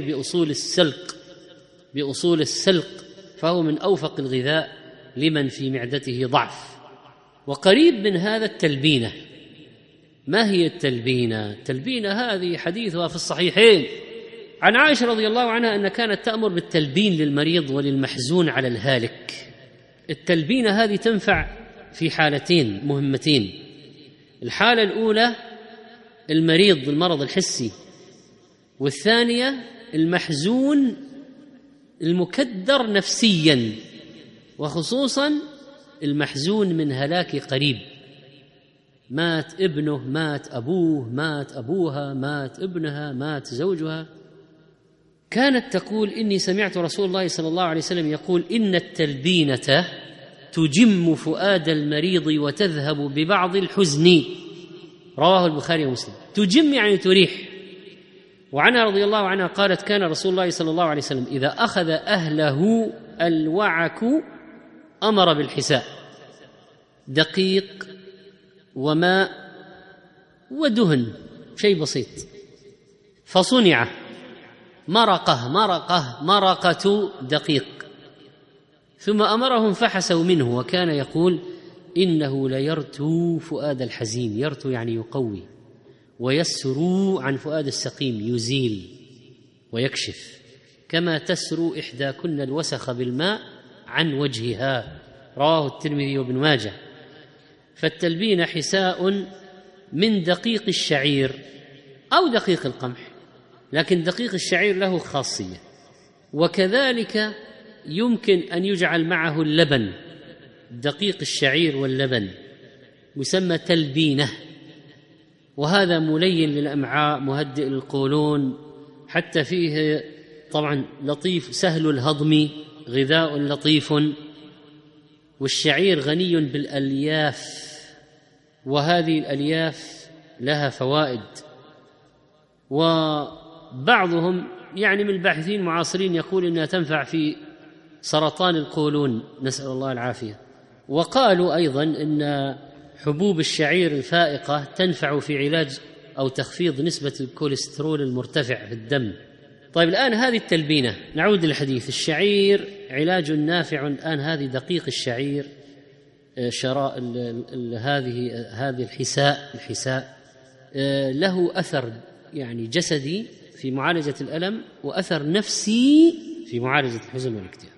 بأصول السلق، فهو من أوفق الغذاء لمن في معدته ضعف. وقريب من هذا التلبينة. ما هي التلبينة؟ التلبينة هذه حديثها في الصحيحين عن عائشة رضي الله عنها أن كانت تأمر بالتلبين للمريض وللمحزون على الهالك، التلبينة هذه تنفع في حالتين مهمتين. الحالة الأولى المريض المرض الحسي، والثانية المحزون المكدر نفسيا، وخصوصا المحزون من هلاك قريب، مات ابنه، مات أبوه، مات أبوها، مات ابنها، مات زوجها. كانت تقول: إني سمعت رسول الله صلى الله عليه وسلم يقول: إن التلبينة تجم فؤاد المريض وتذهب ببعض الحزن. رواه البخاري ومسلم. تجم يعني تريح. وعنها رضي الله عنها قالت: كان رسول الله صلى الله عليه وسلم إذا أخذ أهله الوعك أمر بالحساء، دقيق وماء ودهن، شيء بسيط، فصنع مرقة دقيق، ثم أمرهم فحسوا منه، وكان يقول: إنه ليرتو فؤاد الحزين. يرتو يعني يقوي، ويسرو عن فؤاد السقيم، يزيل ويكشف، كما تسرو إحداكن الوسخ بالماء عن وجهها. رواه الترمذي وابن ماجه. فالتلبين حساء من دقيق الشعير أو دقيق القمح، لكن دقيق الشعير له خاصية. وكذلك يمكن أن يجعل معه اللبن، دقيق الشعير واللبن يسمى تلبينة، وهذا ملين للأمعاء، مهدئ للقولون، حتى فيه طبعا لطيف سهل الهضم، غذاء لطيف. والشعير غني بالألياف، وهذه الألياف لها فوائد. وبعضهم يعني من الباحثين المعاصرين يقول إنها تنفع في سرطان القولون، نسأل الله العافية. وقالوا أيضا إن حبوب الشعير الفائقة تنفع في علاج أو تخفيض نسبة الكوليسترول المرتفع في الدم. طيب الآن هذه التلبينة، نعود للحديث. الشعير علاج نافع. الآن هذه دقيق الشعير، هذه الحساء له أثر يعني جسدي في معالجة الألم، وأثر نفسي في معالجة الحزن والاكتئاب.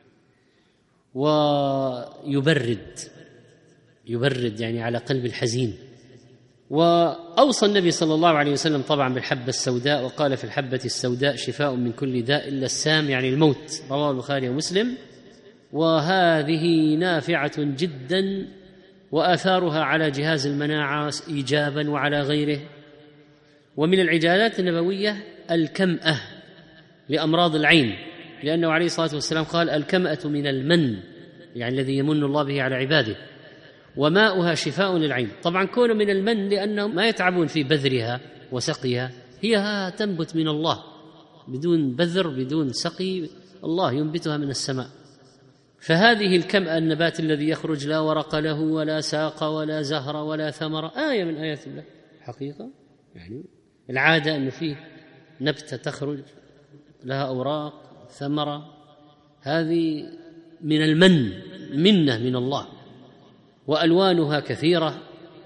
ويبرد يعني على قلب الحزين. وأوصى النبي صلى الله عليه وسلم طبعا بالحبة السوداء، وقال: في الحبة السوداء شفاء من كل داء إلا السام، يعني الموت. رواه البخاري ومسلم. وهذه نافعة جدا، وآثارها على جهاز المناعة إيجابا وعلى غيره. ومن العلاجات النبوية الكمأة لأمراض العين، لأنه عليه الصلاة والسلام قال: الكمأة من المن، يعني الذي يمن الله به على عباده، وماؤها شفاء للعين. طبعا كونه من المن لأنهم ما يتعبون في بذرها وسقيها، هي تنبت من الله بدون بذر بدون سقي، الله ينبتها من السماء. فهذه الكمأة النبات الذي يخرج لا ورق له ولا ساق ولا زهر ولا ثمر، آية من آيات الله حقيقة. يعني العادة أنه فيه نبتة تخرج لها أوراق ثمرة، هذه من المن، منة من الله. وألوانها كثيرة،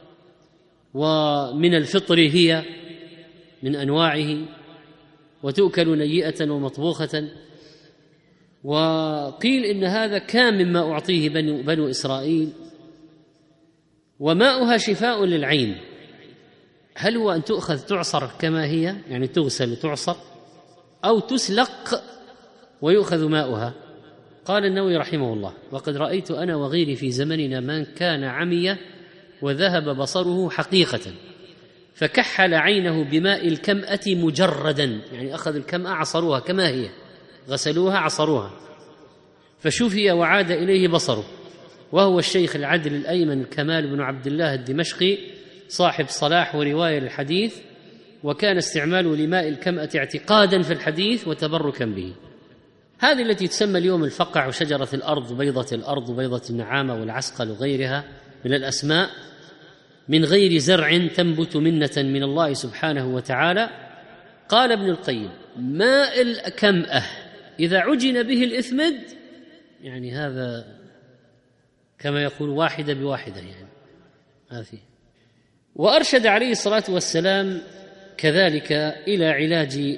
ومن الفطر هي من أنواعه، وتؤكل نيئة ومطبوخة. وقيل إن هذا كان مما أعطيه بنو إسرائيل. وماؤها شفاء للعين. هل هو أن تؤخذ تعصر كما هي، يعني تغسل وتعصر، أو تسلق ويؤخذ ماؤها؟ قال النووي رحمه الله: وقد رأيت أنا وغيري في زمننا من كان عمي وذهب بصره حقيقة، فكحل عينه بماء الكمأة مجردا، يعني أخذ الكمأة عصروها كما هي، غسلوها عصروها، فشفي وعاد إليه بصره. وهو الشيخ العدل الأيمن الكمال بن عبد الله الدمشقي صاحب صلاح ورواية الحديث، وكان استعماله لماء الكمأة اعتقادا في الحديث وتبركا به. هذه التي تسمى اليوم الفقع وشجرة الأرض وبيضة الأرض وبيضة النعامة والعسقل وغيرها من الأسماء، من غير زرع تنبت منة من الله سبحانه وتعالى. قال ابن القيم: ماء الكمأة إذا عجن به الإثمد، يعني هذا كما يقول واحدة بواحدة، يعني هذه. وأرشد عليه الصلاة والسلام كذلك إلى علاج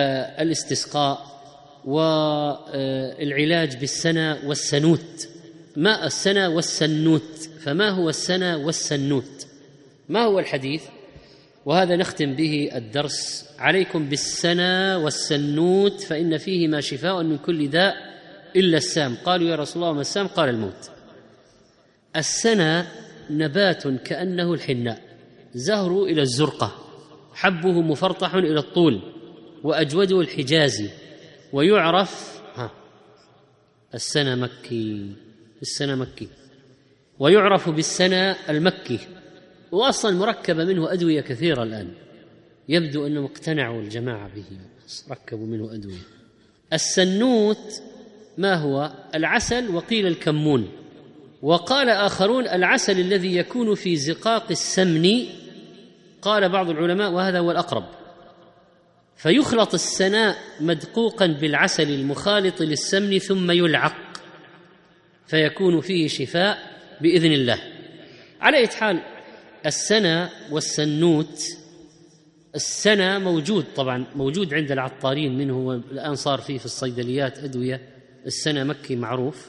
الاستسقاء والعلاج بالسنة والسنوت، ماء السنة والسنوت. فما هو السنة والسنوت؟ ما هو الحديث؟ وهذا نختم به الدرس. عليكم بالسنة والسنوت فإن فيهما شفاء من كل داء إلا السام. قالوا يا رسول الله ما السام؟ قال الموت. السنة نبات كأنه الحناء، زهره إلى الزرقة، حبه مفرطح إلى الطول، وأجوده الحجازي، ويعرف السنة مكي، ويعرف بالسنة المكي، وأصلا مركبة منه أدوية كثيرة الآن، يبدو أنهم اقتنعوا الجماعة به، ركبوا منه أدوية. السنوت ما هو؟ العسل، وقيل الكمون، وقال آخرون العسل الذي يكون في زقاق السمن، قال بعض العلماء وهذا هو الأقرب، فيخلط السناء مدقوقا بالعسل المخالط للسمن ثم يلعق فيكون فيه شفاء بإذن الله. على أي حال السنة والسنوت، السنة موجود طبعا، موجود عند العطارين منه، والآن صار فيه في الصيدليات أدوية. السنة مكي معروف.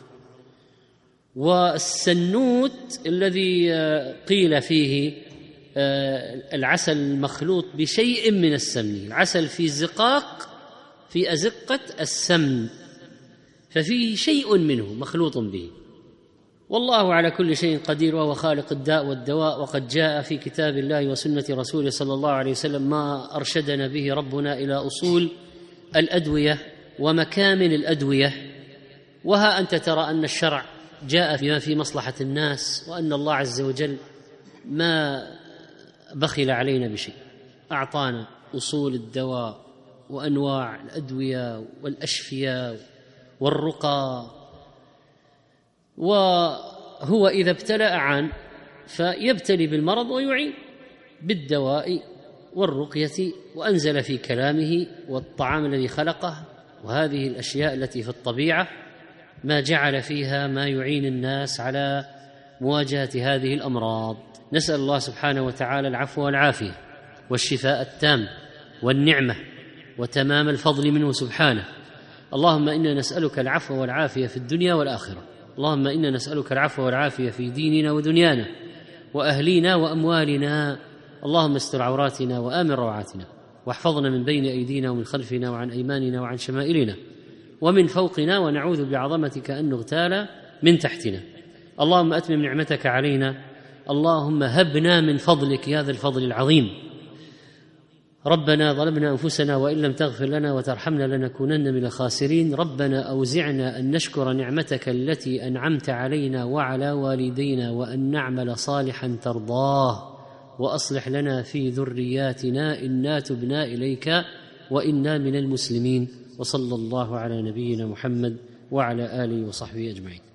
والسنوت الذي قيل فيه العسل المخلوط بشيء من السمن، العسل في زقاق، في أزقة السمن، ففيه شيء منه مخلوط به. والله على كل شيء قدير، وهو خالق الداء والدواء. وقد جاء في كتاب الله وسنة رسوله صلى الله عليه وسلم ما أرشدنا به ربنا إلى أصول الأدوية ومكامن الأدوية. وها أنت ترى أن الشرع جاء بما في مصلحة الناس، وأن الله عز وجل ما بخل علينا بشيء، أعطانا أصول الدواء وأنواع الأدوية والأشفياء والرقى. وهو إذا ابتلأ عن فيبتلي بالمرض ويعين بالدواء والرقية، وأنزل في كلامه والطعام الذي خلقه وهذه الأشياء التي في الطبيعة ما جعل فيها ما يعين الناس على مواجهة هذه الأمراض. نسأل الله سبحانه وتعالى العفو والعافية والشفاء التام والنعمة وتمام الفضل منه سبحانه. اللهم إنا نسألك العفو والعافية في الدنيا والآخرة. اللهم إنا نسألك العفو والعافية في ديننا ودنيانا وأهلينا وأموالنا. اللهم استر عوراتنا وآمن روعاتنا، واحفظنا من بين أيدينا ومن خلفنا وعن أيماننا وعن شمائلنا ومن فوقنا، ونعوذ بعظمتك أن نغتال من تحتنا. اللهم أتمم نعمتك علينا، اللهم هبنا من فضلك يا ذا الفضل العظيم. ربنا ظلمنا أنفسنا وإن لم تغفر لنا وترحمنا لنكونن من الخاسرين. ربنا أوزعنا أن نشكر نعمتك التي أنعمت علينا وعلى والدينا، وأن نعمل صالحا ترضاه، وأصلح لنا في ذرياتنا إنا تبنا إليك وإنا من المسلمين. وصلى الله على نبينا محمد وعلى آله وصحبه أجمعين.